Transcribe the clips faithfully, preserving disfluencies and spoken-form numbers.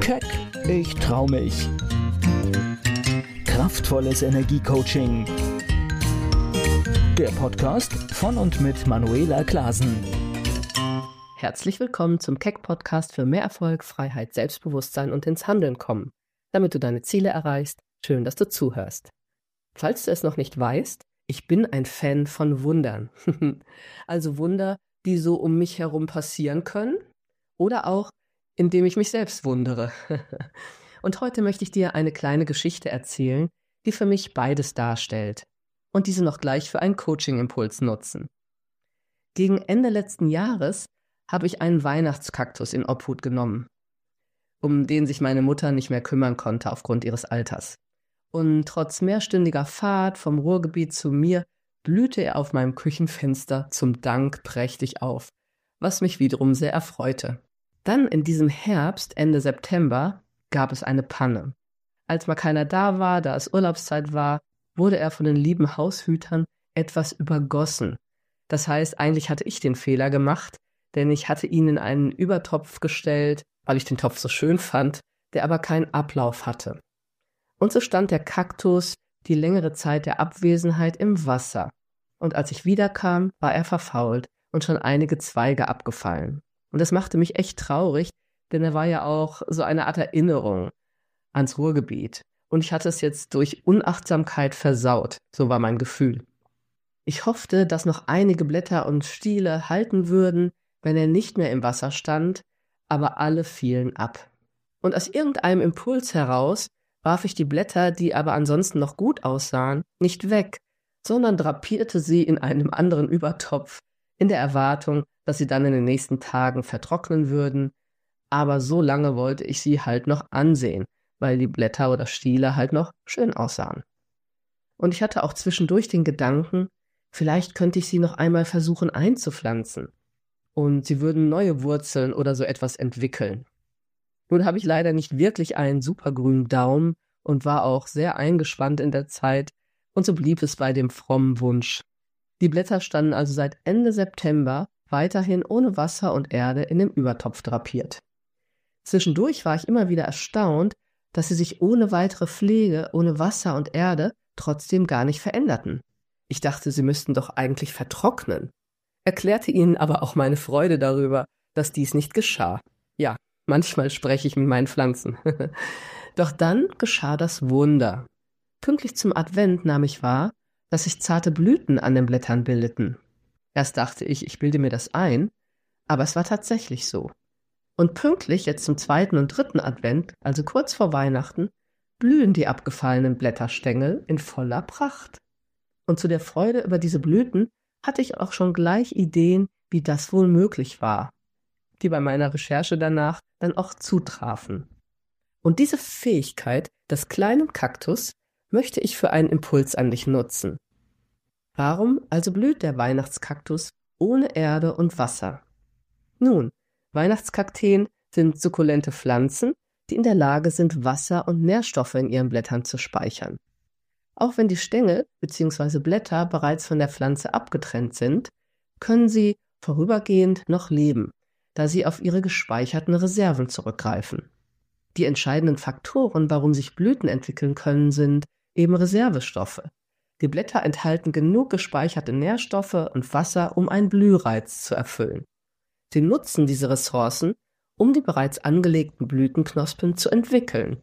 Keck, ich trau mich. Kraftvolles Energiecoaching. Der Podcast von und mit Manuela Klasen. Herzlich willkommen zum Keck-Podcast für mehr Erfolg, Freiheit, Selbstbewusstsein und ins Handeln kommen. Damit du deine Ziele erreichst, schön, dass du zuhörst. Falls du es noch nicht weißt, ich bin ein Fan von Wundern. Also Wunder, die so um mich herum passieren können oder auch, indem ich mich selbst wundere. Und heute möchte ich dir eine kleine Geschichte erzählen, die für mich beides darstellt und diese noch gleich für einen Coaching-Impuls nutzen. Gegen Ende letzten Jahres habe ich einen Weihnachtskaktus in Obhut genommen, um den sich meine Mutter nicht mehr kümmern konnte aufgrund ihres Alters. Und trotz mehrstündiger Fahrt vom Ruhrgebiet zu mir blühte er auf meinem Küchenfenster zum Dank prächtig auf, was mich wiederum sehr erfreute. Dann in diesem Herbst, Ende September, gab es eine Panne. Als mal keiner da war, da es Urlaubszeit war, wurde er von den lieben Haushütern etwas übergossen. Das heißt, eigentlich hatte ich den Fehler gemacht, denn ich hatte ihn in einen Übertopf gestellt, weil ich den Topf so schön fand, der aber keinen Ablauf hatte. Und so stand der Kaktus die längere Zeit der Abwesenheit im Wasser. Und als ich wiederkam, war er verfault und schon einige Zweige abgefallen. Und das machte mich echt traurig, denn er war ja auch so eine Art Erinnerung ans Ruhrgebiet. Und ich hatte es jetzt durch Unachtsamkeit versaut, so war mein Gefühl. Ich hoffte, dass noch einige Blätter und Stiele halten würden, wenn er nicht mehr im Wasser stand, aber alle fielen ab. Und aus irgendeinem Impuls heraus warf ich die Blätter, die aber ansonsten noch gut aussahen, nicht weg, sondern drapierte sie in einem anderen Übertopf, in der Erwartung, dass sie dann in den nächsten Tagen vertrocknen würden, aber so lange wollte ich sie halt noch ansehen, weil die Blätter oder Stiele halt noch schön aussahen. Und ich hatte auch zwischendurch den Gedanken, vielleicht könnte ich sie noch einmal versuchen einzupflanzen und sie würden neue Wurzeln oder so etwas entwickeln. Nun habe ich leider nicht wirklich einen supergrünen Daumen und war auch sehr eingespannt in der Zeit und so blieb es bei dem frommen Wunsch. Die Blätter standen also seit Ende September weiterhin ohne Wasser und Erde in dem Übertopf drapiert. Zwischendurch war ich immer wieder erstaunt, dass sie sich ohne weitere Pflege, ohne Wasser und Erde trotzdem gar nicht veränderten. Ich dachte, sie müssten doch eigentlich vertrocknen. Erklärte ihnen aber auch meine Freude darüber, dass dies nicht geschah. Ja, manchmal spreche ich mit meinen Pflanzen. Doch dann geschah das Wunder. Pünktlich zum Advent nahm ich wahr, dass sich zarte Blüten an den Blättern bildeten. Erst dachte ich, ich bilde mir das ein, aber es war tatsächlich so. Und pünktlich jetzt zum zweiten und dritten Advent, also kurz vor Weihnachten, blühen die abgefallenen Blätterstängel in voller Pracht. Und zu der Freude über diese Blüten hatte ich auch schon gleich Ideen, wie das wohl möglich war, die bei meiner Recherche danach dann auch zutrafen. Und diese Fähigkeit des kleinen Kaktus möchte ich für einen Impuls an dich nutzen. Warum also blüht der Weihnachtskaktus ohne Erde und Wasser? Nun, Weihnachtskakteen sind sukkulente Pflanzen, die in der Lage sind, Wasser und Nährstoffe in ihren Blättern zu speichern. Auch wenn die Stängel bzw. Blätter bereits von der Pflanze abgetrennt sind, können sie vorübergehend noch leben, da sie auf ihre gespeicherten Reserven zurückgreifen. Die entscheidenden Faktoren, warum sich Blüten entwickeln können, sind eben Reservestoffe. Die Blätter enthalten genug gespeicherte Nährstoffe und Wasser, um einen Blühreiz zu erfüllen. Sie nutzen diese Ressourcen, um die bereits angelegten Blütenknospen zu entwickeln.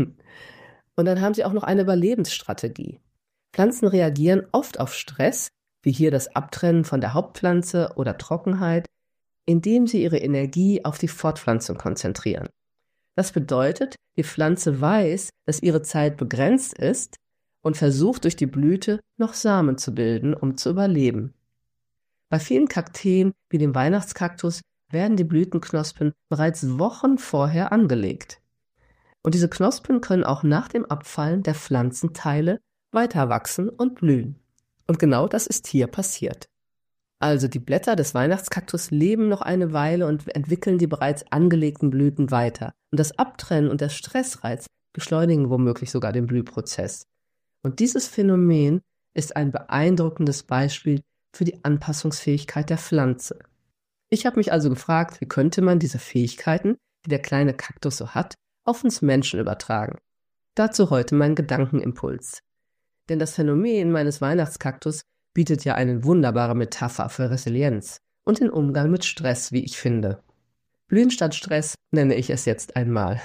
Und dann haben sie auch noch eine Überlebensstrategie. Pflanzen reagieren oft auf Stress, wie hier das Abtrennen von der Hauptpflanze oder Trockenheit, indem sie ihre Energie auf die Fortpflanzung konzentrieren. Das bedeutet, die Pflanze weiß, dass ihre Zeit begrenzt ist und versucht durch die Blüte noch Samen zu bilden, um zu überleben. Bei vielen Kakteen wie dem Weihnachtskaktus werden die Blütenknospen bereits Wochen vorher angelegt. Und diese Knospen können auch nach dem Abfallen der Pflanzenteile weiter wachsen und blühen. Und genau das ist hier passiert. Also die Blätter des Weihnachtskaktus leben noch eine Weile und entwickeln die bereits angelegten Blüten weiter. Und das Abtrennen und der Stressreiz beschleunigen womöglich sogar den Blühprozess. Und dieses Phänomen ist ein beeindruckendes Beispiel für die Anpassungsfähigkeit der Pflanze. Ich habe mich also gefragt, wie könnte man diese Fähigkeiten, die der kleine Kaktus so hat, auf uns Menschen übertragen. Dazu heute mein Gedankenimpuls. Denn das Phänomen meines Weihnachtskaktus bietet ja eine wunderbare Metapher für Resilienz und den Umgang mit Stress, wie ich finde. Blühen statt Stress nenne ich es jetzt einmal.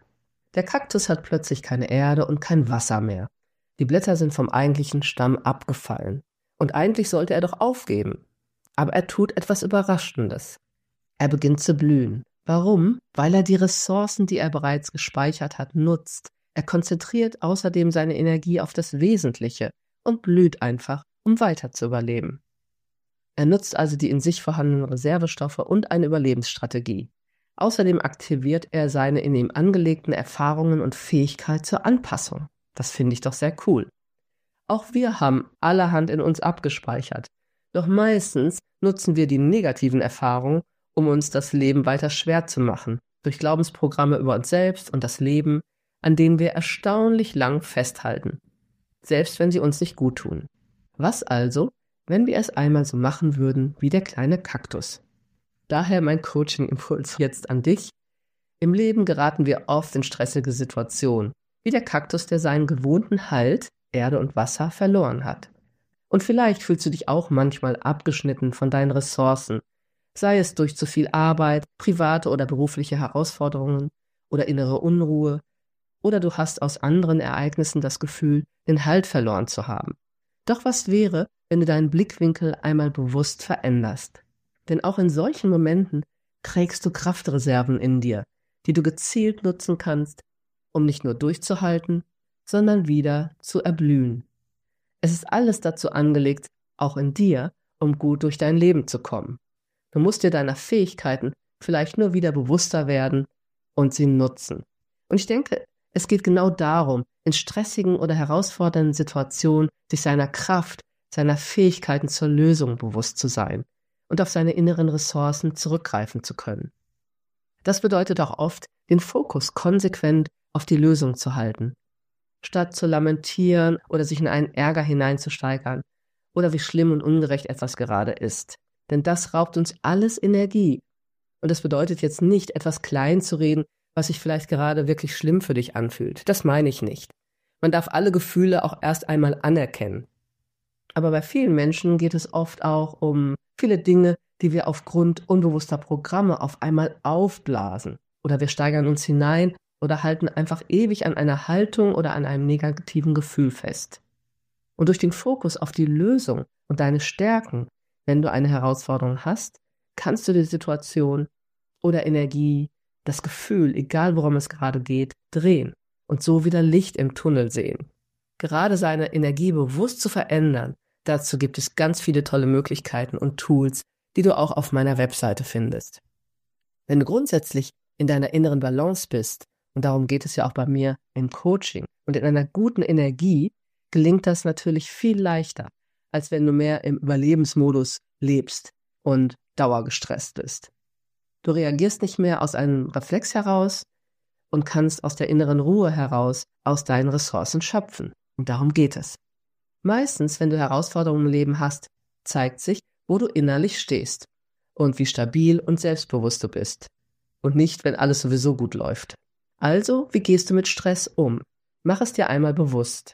Der Kaktus hat plötzlich keine Erde und kein Wasser mehr. Die Blätter sind vom eigentlichen Stamm abgefallen. Und eigentlich sollte er doch aufgeben. Aber er tut etwas Überraschendes. Er beginnt zu blühen. Warum? Weil er die Ressourcen, die er bereits gespeichert hat, nutzt. Er konzentriert außerdem seine Energie auf das Wesentliche und blüht einfach, um weiter zu überleben. Er nutzt also die in sich vorhandenen Reservestoffe und eine Überlebensstrategie. Außerdem aktiviert er seine in ihm angelegten Erfahrungen und Fähigkeit zur Anpassung. Das finde ich doch sehr cool. Auch wir haben allerhand in uns abgespeichert. Doch meistens nutzen wir die negativen Erfahrungen, um uns das Leben weiter schwer zu machen, durch Glaubensprogramme über uns selbst und das Leben, an denen wir erstaunlich lang festhalten, selbst wenn sie uns nicht gut tun. Was also, wenn wir es einmal so machen würden wie der kleine Kaktus? Daher mein Coaching-Impuls jetzt an dich. Im Leben geraten wir oft in stressige Situationen, wie der Kaktus, der seinen gewohnten Halt, Erde und Wasser, verloren hat. Und vielleicht fühlst du dich auch manchmal abgeschnitten von deinen Ressourcen, sei es durch zu viel Arbeit, private oder berufliche Herausforderungen oder innere Unruhe, oder du hast aus anderen Ereignissen das Gefühl, den Halt verloren zu haben. Doch was wäre, wenn du deinen Blickwinkel einmal bewusst veränderst? Denn auch in solchen Momenten trägst du Kraftreserven in dir, die du gezielt nutzen kannst, um nicht nur durchzuhalten, sondern wieder zu erblühen. Es ist alles dazu angelegt, auch in dir, um gut durch dein Leben zu kommen. Du musst dir deiner Fähigkeiten vielleicht nur wieder bewusster werden und sie nutzen. Und ich denke, es geht genau darum, in stressigen oder herausfordernden Situationen sich seiner Kraft, seiner Fähigkeiten zur Lösung bewusst zu sein und auf seine inneren Ressourcen zurückgreifen zu können. Das bedeutet auch oft, den Fokus konsequent auf die Lösung zu halten, statt zu lamentieren oder sich in einen Ärger hineinzusteigern oder wie schlimm und ungerecht etwas gerade ist. Denn das raubt uns alles Energie. Und das bedeutet jetzt nicht, etwas klein zu reden, was sich vielleicht gerade wirklich schlimm für dich anfühlt. Das meine ich nicht. Man darf alle Gefühle auch erst einmal anerkennen. Aber bei vielen Menschen geht es oft auch um viele Dinge, die wir aufgrund unbewusster Programme auf einmal aufblasen. Oder wir steigern uns hinein oder halten einfach ewig an einer Haltung oder an einem negativen Gefühl fest. Und durch den Fokus auf die Lösung und deine Stärken, wenn du eine Herausforderung hast, kannst du die Situation oder Energie, das Gefühl, egal worum es gerade geht, drehen und so wieder Licht im Tunnel sehen. Gerade seine Energie bewusst zu verändern, dazu gibt es ganz viele tolle Möglichkeiten und Tools, die du auch auf meiner Webseite findest. Wenn du grundsätzlich in deiner inneren Balance bist, und darum geht es ja auch bei mir im Coaching, und in einer guten Energie, gelingt das natürlich viel leichter, als wenn du mehr im Überlebensmodus lebst und dauergestresst bist. Du reagierst nicht mehr aus einem Reflex heraus und kannst aus der inneren Ruhe heraus aus deinen Ressourcen schöpfen. Und darum geht es. Meistens, wenn du Herausforderungen im Leben hast, zeigt sich, wo du innerlich stehst und wie stabil und selbstbewusst du bist. Und nicht, wenn alles sowieso gut läuft. Also, wie gehst du mit Stress um? Mach es dir einmal bewusst.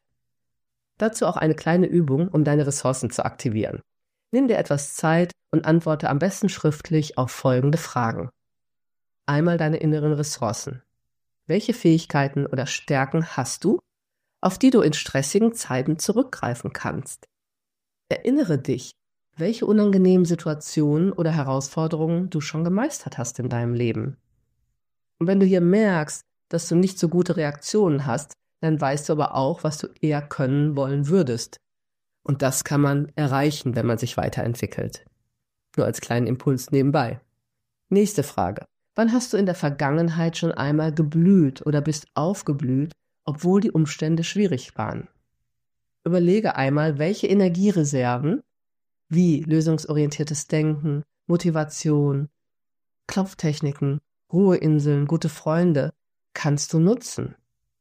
Dazu auch eine kleine Übung, um deine Ressourcen zu aktivieren. Nimm dir etwas Zeit und antworte am besten schriftlich auf folgende Fragen. Einmal deine inneren Ressourcen. Welche Fähigkeiten oder Stärken hast du, auf die du in stressigen Zeiten zurückgreifen kannst? Erinnere dich, welche unangenehmen Situationen oder Herausforderungen du schon gemeistert hast in deinem Leben. Und wenn du hier merkst, dass du nicht so gute Reaktionen hast, dann weißt du aber auch, was du eher können wollen würdest. Und das kann man erreichen, wenn man sich weiterentwickelt. Nur als kleinen Impuls nebenbei. Nächste Frage. Wann hast du in der Vergangenheit schon einmal geblüht oder bist aufgeblüht, obwohl die Umstände schwierig waren? Überlege einmal, welche Energiereserven, wie lösungsorientiertes Denken, Motivation, Klopftechniken, Ruheinseln, gute Freunde, kannst du nutzen.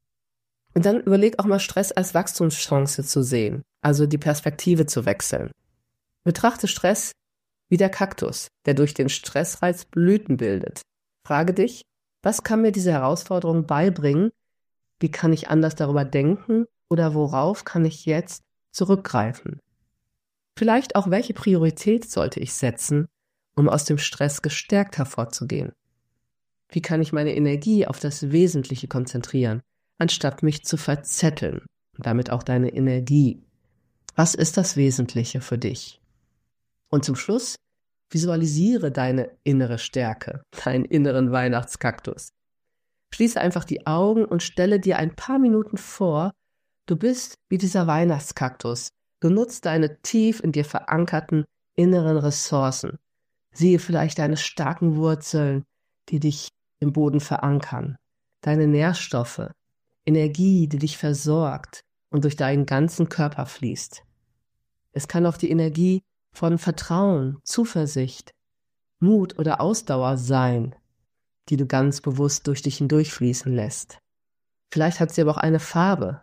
Und dann überleg auch mal, Stress als Wachstumschance zu sehen, also die Perspektive zu wechseln. Betrachte Stress wie der Kaktus, der durch den Stressreiz Blüten bildet. Frage dich, Was kann mir diese Herausforderung beibringen? Wie kann ich anders darüber denken? Oder worauf kann ich jetzt zurückgreifen? Vielleicht auch, welche Priorität sollte ich setzen, um aus dem Stress gestärkt hervorzugehen? Wie kann ich meine Energie auf das Wesentliche konzentrieren, anstatt mich zu verzetteln und damit auch deine Energie? Was ist das Wesentliche für dich? Und zum Schluss, visualisiere deine innere Stärke, deinen inneren Weihnachtskaktus. Schließe einfach die Augen und stelle dir ein paar Minuten vor, du bist wie dieser Weihnachtskaktus. Du nutzt deine tief in dir verankerten inneren Ressourcen. Siehe vielleicht deine starken Wurzeln, die dich im Boden verankern, deine Nährstoffe, Energie, die dich versorgt und durch deinen ganzen Körper fließt. Es kann auch die Energie von Vertrauen, Zuversicht, Mut oder Ausdauer sein, die du ganz bewusst durch dich hindurchfließen lässt. Vielleicht hat sie aber auch eine Farbe.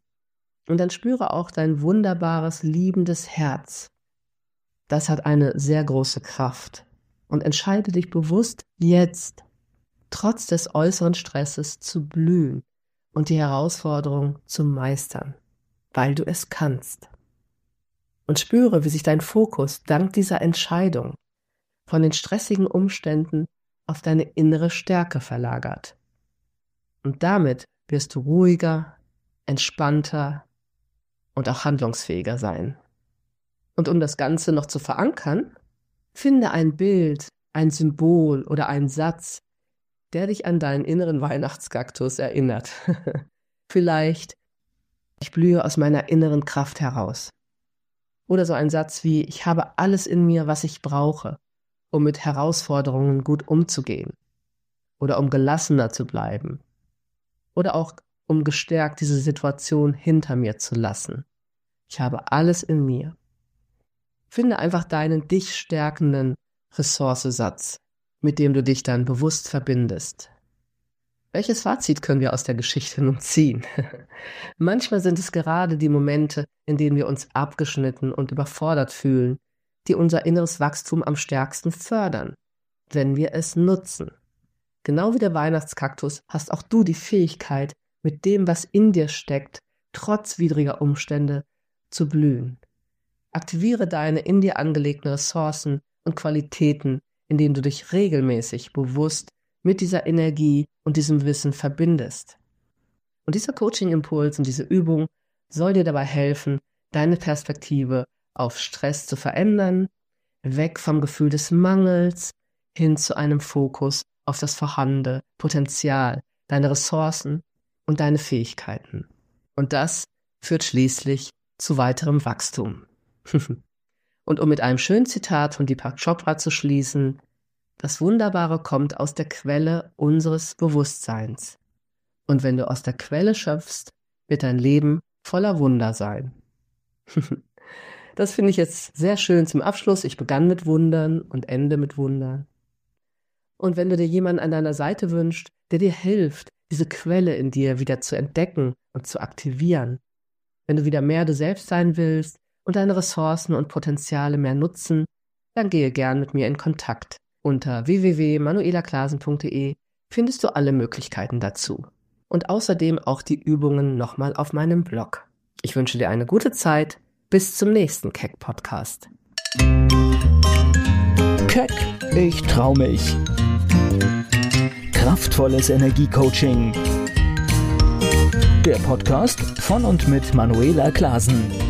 Und dann spüre auch dein wunderbares, liebendes Herz. Das hat eine sehr große Kraft. Und entscheide dich bewusst jetzt, trotz des äußeren Stresses zu blühen und die Herausforderung zu meistern, weil du es kannst. Und spüre, wie sich dein Fokus dank dieser Entscheidung von den stressigen Umständen auf deine innere Stärke verlagert. Und damit wirst du ruhiger, entspannter und auch handlungsfähiger sein. Und um das Ganze noch zu verankern, finde ein Bild, ein Symbol oder einen Satz, der dich an deinen inneren Weihnachtskaktus erinnert. Vielleicht, ich blühe aus meiner inneren Kraft heraus. Oder so ein Satz wie, ich habe alles in mir, was ich brauche, um mit Herausforderungen gut umzugehen. Oder um gelassener zu bleiben. Oder auch um gestärkt diese Situation hinter mir zu lassen. Ich habe alles in mir. Finde einfach deinen dich stärkenden Ressourcensatz, mit dem du dich dann bewusst verbindest. Welches Fazit können wir aus der Geschichte nun ziehen? Manchmal sind es gerade die Momente, in denen wir uns abgeschnitten und überfordert fühlen, die unser inneres Wachstum am stärksten fördern, wenn wir es nutzen. Genau wie der Weihnachtskaktus hast auch du die Fähigkeit, mit dem, was in dir steckt, trotz widriger Umstände zu blühen. Aktiviere deine in dir angelegten Ressourcen und Qualitäten, indem du dich regelmäßig bewusst mit dieser Energie und diesem Wissen verbindest. Und dieser Coaching-Impuls und diese Übung soll dir dabei helfen, deine Perspektive auf Stress zu verändern, weg vom Gefühl des Mangels hin zu einem Fokus auf das vorhandene Potenzial, deine Ressourcen und deine Fähigkeiten. Und das führt schließlich zu weiterem Wachstum. Und um mit einem schönen Zitat von Deepak Chopra zu schließen, das Wunderbare kommt aus der Quelle unseres Bewusstseins. Und wenn du aus der Quelle schöpfst, wird dein Leben voller Wunder sein. Das finde ich jetzt sehr schön zum Abschluss. Ich begann mit Wundern und ende mit Wundern. Und wenn du dir jemanden an deiner Seite wünschst, der dir hilft, diese Quelle in dir wieder zu entdecken und zu aktivieren, wenn du wieder mehr du selbst sein willst und deine Ressourcen und Potenziale mehr nutzen, dann gehe gern mit mir in Kontakt. Unter w w w punkt manuela klasen punkt d e findest du alle Möglichkeiten dazu. Und außerdem auch die Übungen nochmal auf meinem Blog. Ich wünsche dir eine gute Zeit. Bis zum nächsten Keck-Podcast. Keck, ich trau mich. Kraftvolles Energiecoaching. Der Podcast von und mit Manuela Klasen.